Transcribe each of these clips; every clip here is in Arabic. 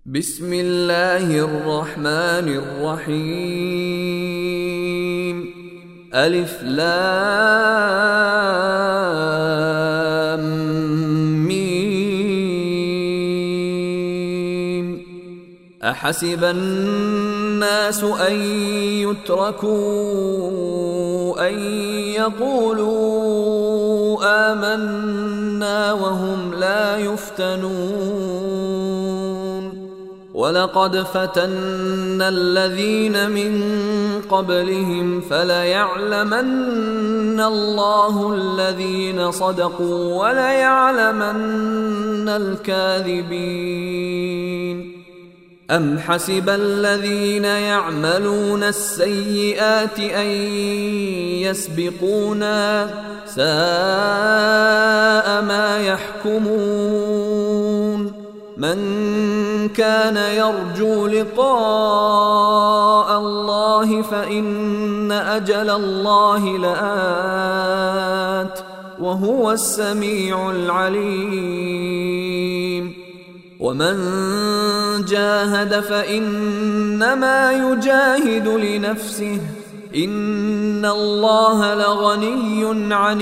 بسم الله الرحمن الرحيم. ألف لام ميم. أحسب الناس أن يتركوا أن يقولوا آمنا وهم لا يفتنون. ولقد فتنا الذين من قبلهم فليعلمن الله الذين صدقوا وليعلمن الكاذبين. أم حسب الذين يعملون السيئات أن يسبقونا ساء ما يحكمون. من كان يرجو لقاء الله فإن أجل الله لآت وهو السميع العليم. ومن جاهد فإنما يجاهد لنفسه إن الله لغني عن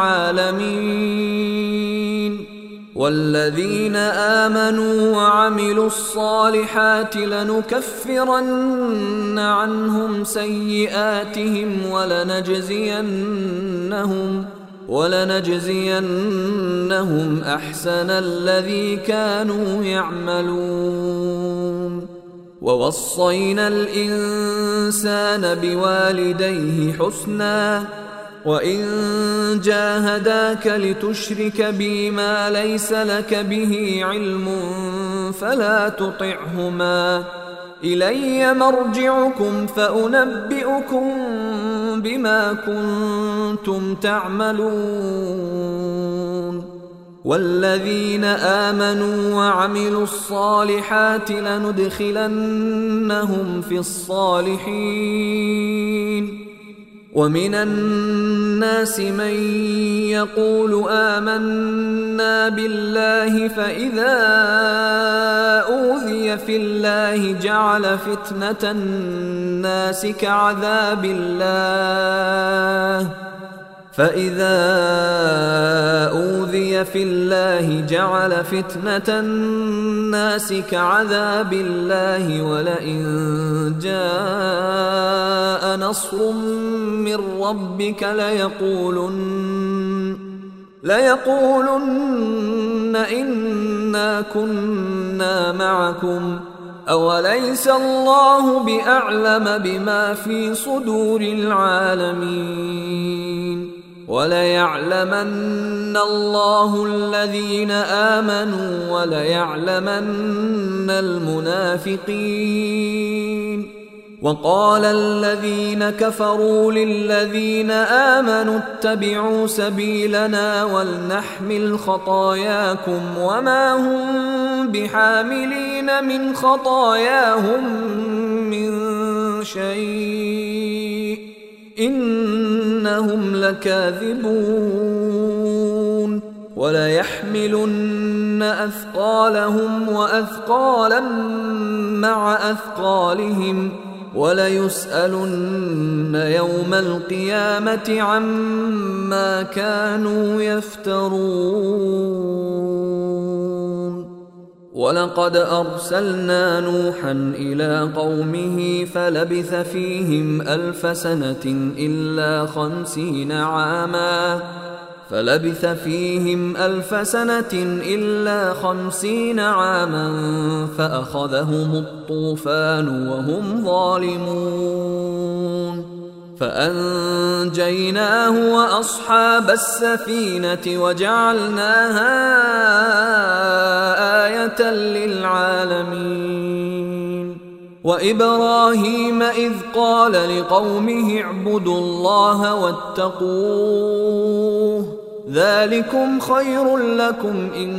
العالمين. والذين آمنوا وعملوا الصالحات لنكفرن عنهم سيئاتهم ولنجزينهم أحسن الذي كانوا يعملون. ووصينا الإنسان بوالديه حسنا وإن جاهداك لتشرك بي ما ليس لك به علم فلا تطعهما إلي مرجعكم فأنبئكم بما كنتم تعملون. والذين آمنوا وعملوا الصالحات لندخلنهم في الصالحين. ومن الناس من يقول آمنا بالله فإذا أوذي في الله جعل فتنة الناس كعذاب الله ولئن جاء نصر من ربك ليقولن إنا كنا معكم أوليس الله بأعلم بما في صدور العالمين. وليعلمن الله الذين آمنوا وليعلمن المنافقين. وقال الذين كفروا للذين آمنوا اتبعوا سبيلنا ولنحمل خطاياكم وما هم بحاملين من خطاياهم من شيء إنهم لكاذبون. وليحملن أثقالهم وأثقالا مع أثقالهم وليسألن يوم القيامة عما كانوا يفترون. ولقد أرسلنا نوحا إلى قومه فلبث فيهم ألف سنة إلا 50 عاما فأخذهم الطوفان وهم ظالمون. فأنجيناه وأصحاب السفينة وجعلناها آية للعالمين. وإبراهيم إذ قال لقومه اعبدوا الله واتقوه ذلكم خير لكم إن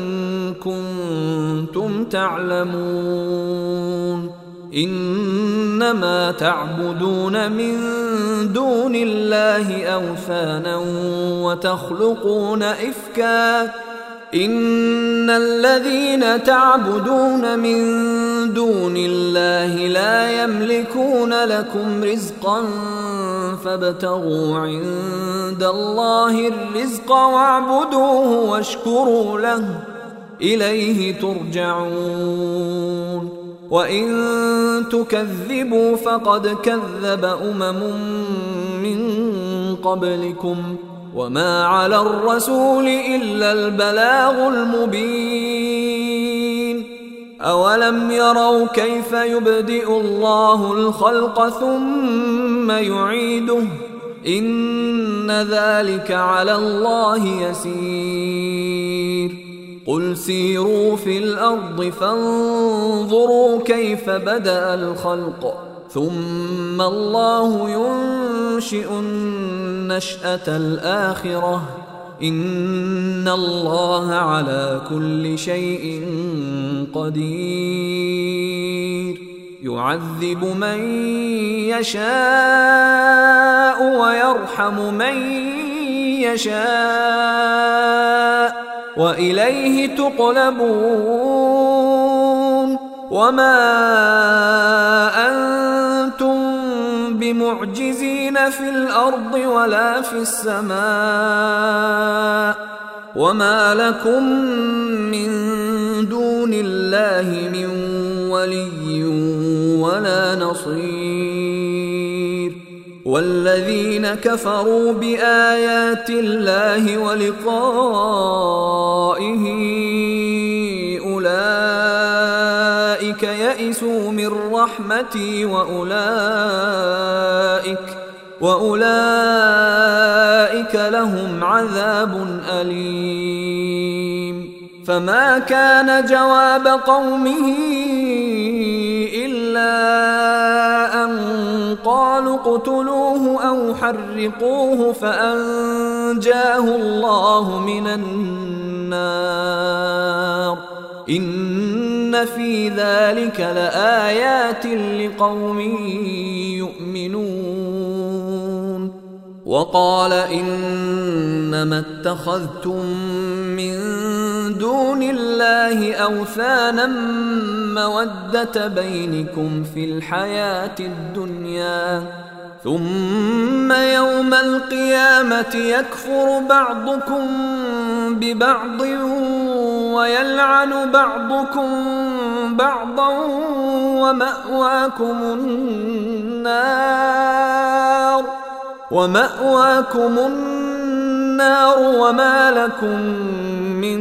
كنتم تعلمون. إنما تعبدون من دون الله أوثانا وتخلقون إفكا إن الذين تعبدون من دون الله لا يملكون لكم رزقا فابتغوا عند الله الرزق واعبدوه واشكروا له إليه ترجعون وإن تكذبوا فقد كذب من قبلكم وما على الرسول إلا البلاغ المبين أولم يروا كيف يبدئ الله الخلق ثم يعيده إن ذلك على الله يسير قل سيروا في الأرض فانظروا كيف بدأ الخلق ثم الله ينشئ النشأة الآخرة إن الله على كل شيء قدير يعذب من يشاء ويرحم من يشاء وإليه تقلبون وما أنتم بمعجزين في الأرض ولا في السماء وما لكم من دون الله من ولي ولا نصير والذين كفروا بآيات الله ولقائه أولئك يئسوا من رحمتي وأولئك لهم عذاب أليم فما كان جواب قومه إلا أن قالوا اقتلوه أو حرقوه فأنجاه الله من النار إن في ذلك لآيات لقوم يؤمنون وقال إنما اتخذتم من دون الله أوثانا مودة بينكم في الحياة الدنيا ثم يوم القيامة يكفر بعضكم ببعض ويلعن بعضكم بعضا ومأواكم النار وما لكم من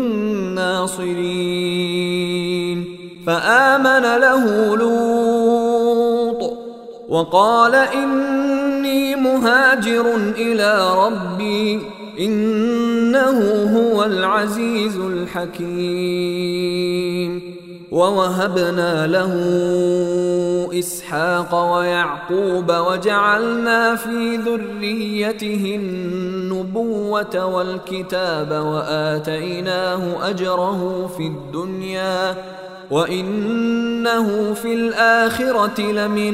ناصرين فآمن له لوط وقال إني مهاجر إلى ربي إنه هو العزيز الحكيم ووهبنا له إسحاق ويعقوب وجعلنا في ذريته النبوة والكتاب وآتيناه أجره في الدنيا وإنه في الآخرة لمن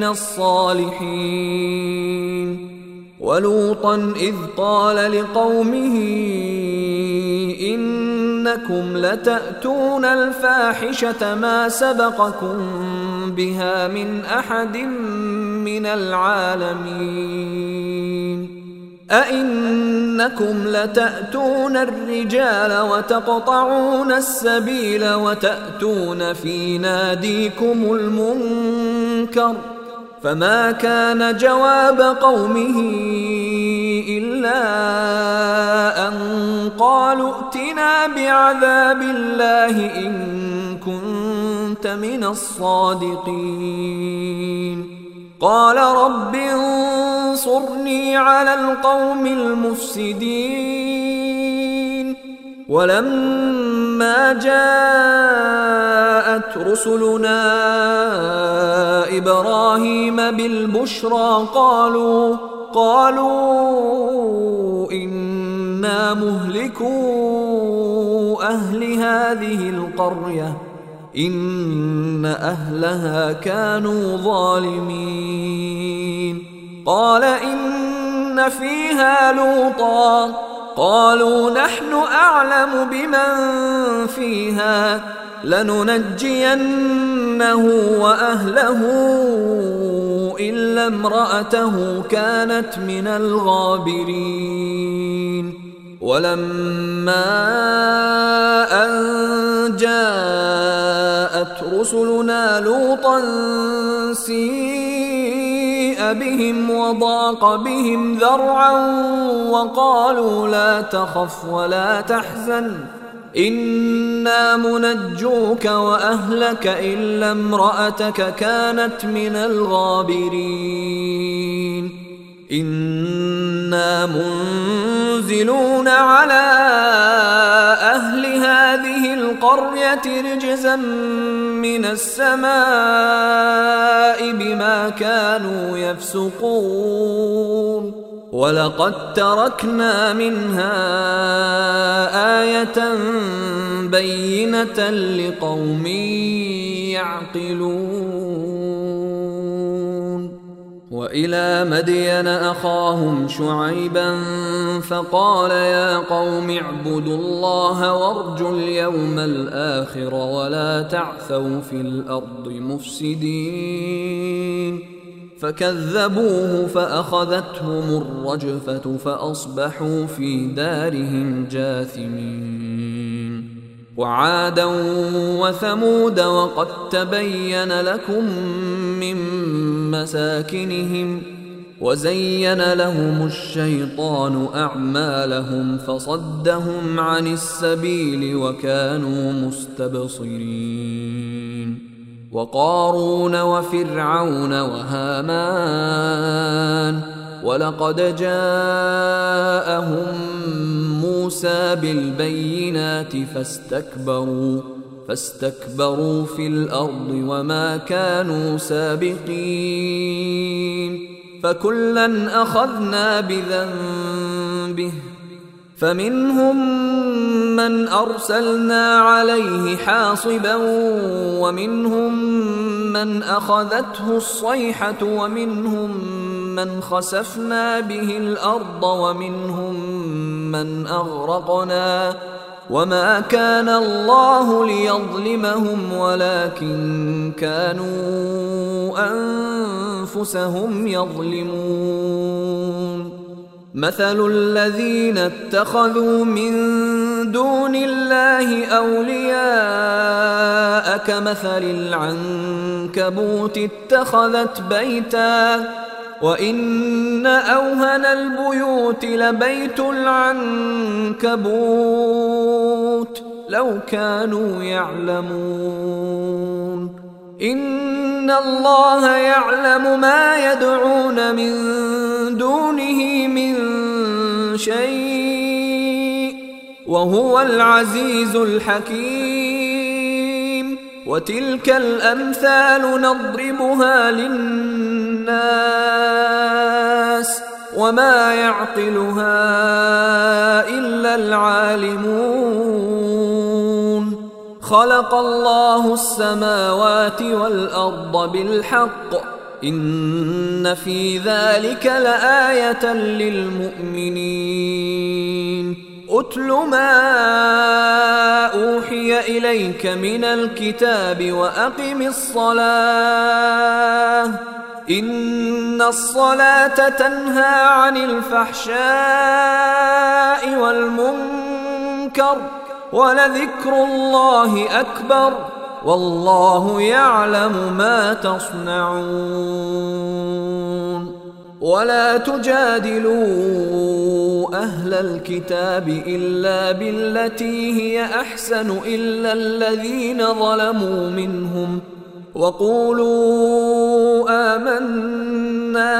الصالحين ولوطا إذ قال لقومه إنكم لتأتون الفاحشة ما سبقكم بها من أحد من العالمين أئنكم لتأتون الرجال وتقطعون السبيل وتأتون في ناديكم المنكر فما كان جواب قومه إلا أن قالوا ائتنا بعذاب الله إن كنت من الصادقين قال رب انصرني على القوم المفسدين ولما جاءت رسلنا إبراهيم بالبشرى قالوا إنا مهلكو أهل هذه القرية إن أهلها كانوا ظالمين قال إن فيها لوطا قالوا نحن أعلم بمن فيها لننجينه وأهله إلا امرأته كانت من الغابرين ولما أن جاءت رسلنا لوطا سيء بهم وضاق بهم ذرعا وقالوا لا تخف ولا تحزن إنا منجوك وأهلك إلا امرأتك كانت من الغابرين إنا منزلون على أهل هذه القرية رجزا من السماء بما كانوا يفسقون ولقد تركنا منها آية بينة لقوم يعقلون وإلى مدين أخاهم شعيبا فقال يا قوم اعبدوا الله وارجوا اليوم الآخر ولا تعثوا في الأرض مفسدين فكذبوه فأخذتهم الرجفة فأصبحوا في دارهم جاثمين وعادا وثمود وقد تبين لكم من مساكنهم وزين لهم الشيطان أعمالهم فصدهم عن السبيل وكانوا مستبصرين وقارون وفرعون وهامان ولقد جاءهم موسى بالبينات فاستكبروا في الأرض وما كانوا سابقين فكلا أخذنا بذنبه فمنهم من أرسلنا عليه حاصبا ومنهم من أخذته الصيحة ومنهم من خسفنا به الأرض ومنهم من أغرقنا وما كان الله ليظلمهم ولكن كانوا أنفسهم يظلمون مثل الذين اتخذوا من دون الله أولياء كمثل العنكبوت اتخذت بيتا وإن أوهن البيوت لبيت العنكبوت لو كانوا يعلمون إن الله يعلم ما يدعون من دونه من شيء وهو العزيز الحكيم وتلك الأمثال نضربها للناس وما يعقلها إلا العالمون خلق الله السماوات والأرض بالحق إن في ذلك لآية للمؤمنين أتل ما أوحي إليك من الكتاب وأقم الصلاة إن الصلاة تنهى عن الفحشاء والمنكر ولذكر الله أكبر والله يعلم ما تصنعون ولا تجادلوا أهل الكتاب إلا بالتي هي أحسن إلا الذين ظلموا منهم وقولوا آمنا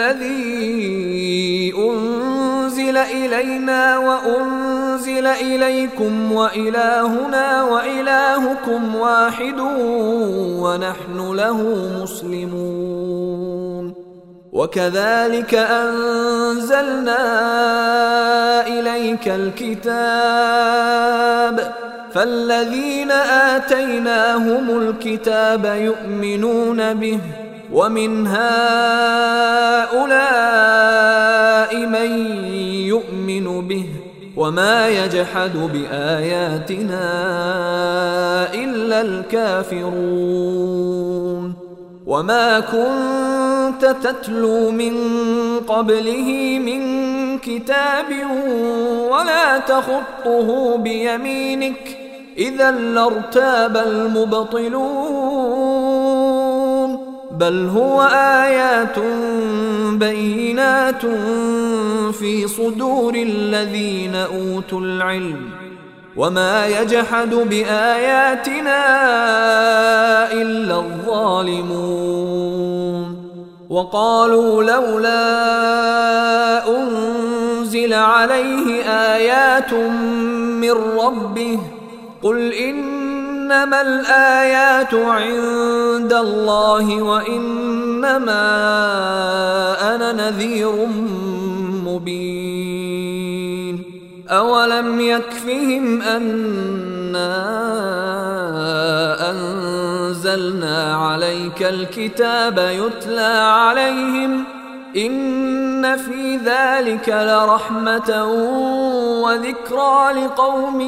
بالذي أنزل إلينا وأنزل إليكم وإلهنا وإلهكم واحد ونحن له مسلمون وكذلك أنزلنا إليك الكتاب فالذين آتيناهم الكتاب يؤمنون به ومن هؤلاء من يؤمن به وما يجحد بآياتنا إلا الكافرون وما كنت تتلو من قبله من كتاب ولا تخطه بيمينك إذا لارتاب المبطلون بل هو آيات بينات في صدور الذين أوتوا العلم وما يجحد بآياتنا إلا الظالمون وقالوا لولا أنزل عليه آيات من ربه قل إنما الآيات عند الله وإنما أنا نذير مبين أولم يكفهم أنا أنزلنا عليك الكتاب يتلى عليهم إن في ذلك لرحمة وذكرى لقوم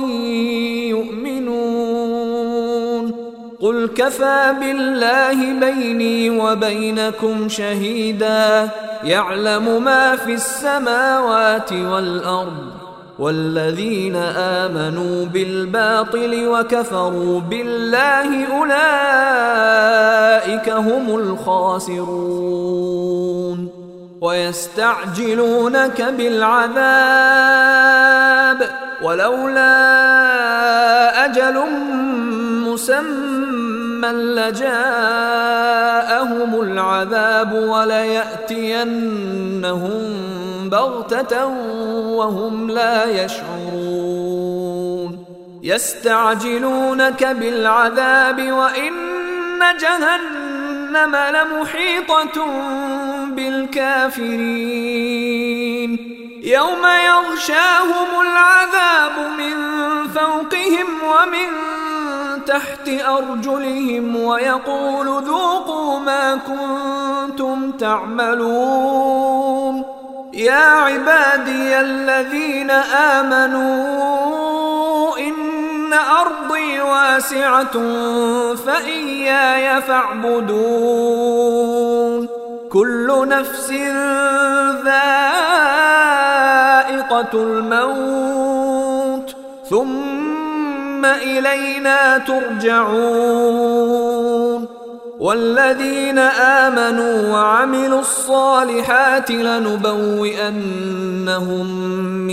يؤمنون قل كفى بالله بيني وبينكم شهيدا يعلم ما في السماوات والأرض والذين آمنوا بالباطل وكفروا بالله أولئك هم الخاسرون ويستعجلونك بالعذاب ولولا أجل مسمى لجاءهم العذاب وليأتينهم بغتة وهم لا يشعرون يستعجلونك بالعذاب وإن جهنم لمحيطة بالكافرين يوم يغشاهم العذاب من فوقهم ومن تحت أرجلهم ويقول ذوقوا ما كنتم تعملون يا عبادي الذين آمنوا إن أرضي واسعة فإياي فاعبدون كل نفس ذائقة الموت ثم إلينا ترجعون والذين آمنوا وعملوا الصالحات لنبوئنهم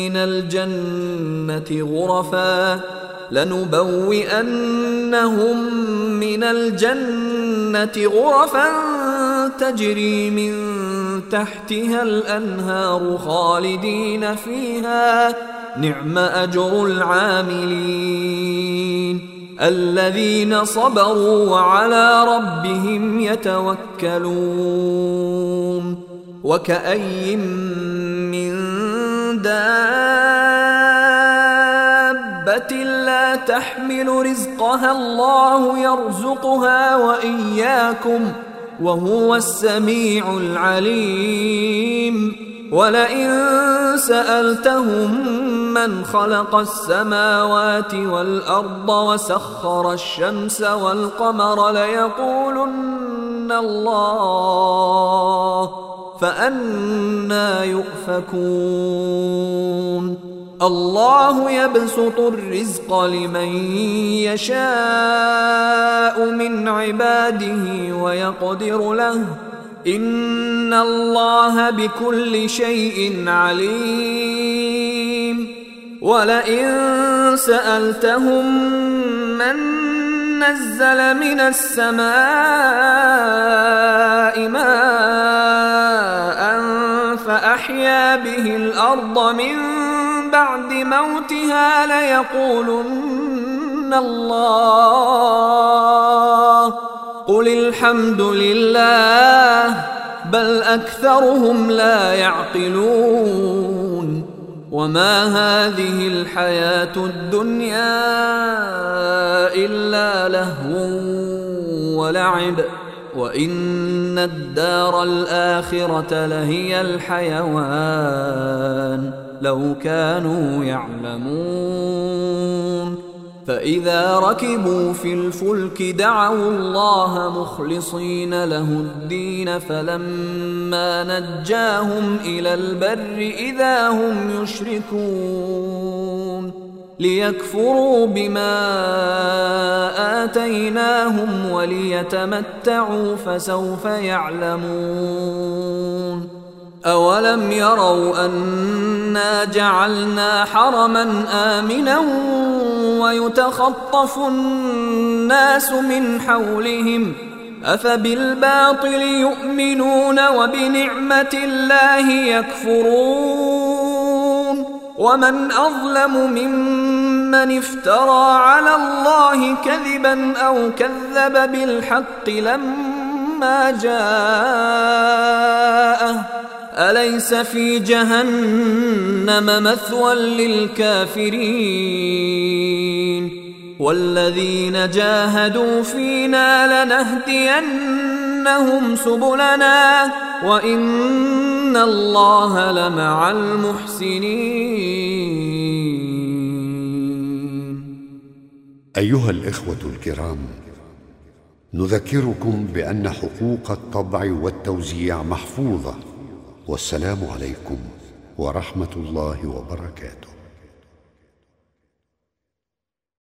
من الجنة غرفا تجري من تحتها الأنهار خالدين فيها نعم أجر العاملين الذين صبروا وعلى ربهم يتوكلون وكأي من دابة لا تحمل رزقها الله يرزقها وإياكم وهو السميع العليم ولئن سألتهم من خلق السماوات والأرض وسخر الشمس والقمر ليقولن الله فأنى يؤفكون الله يبسط الرزق لمن يشاء من عباده ويقدر له إن الله بكل شيء عليم ولئن سألتهم من نزل من السماء ماء فأحيا به الأرض من بعد موتها ليقولن الله قل الحمد لله بل أكثرهم لا يعقلون وما هذه الحياة الدنيا إلا لهو ولعب وإن الدار الآخرة لهي الحيوان لو كانوا يعلمون. فإذا ركبوا في الفلك دعوا الله مخلصين له الدين فلما نجاهم إلى البر إذا هم يشركون ليكفروا بما آتيناهم وليتمتعوا فسوف يعلمون. أولم يروا أنا جعلنا حرما آمنا ويتخطف الناس من حولهم أفبالباطل يؤمنون وبنعمة الله يكفرون. ومن أظلم ممن افترى على الله كذبا أو كذب بالحق لما جاءه أليس في جهنم مثوى للكافرين. والذين جاهدوا فينا لنهدينهم سبلنا وإن الله لمع المحسنين. أيها الإخوة الكرام، نذكركم بأن حقوق الطبع والتوزيع محفوظة. والسلام عليكم ورحمة الله وبركاته.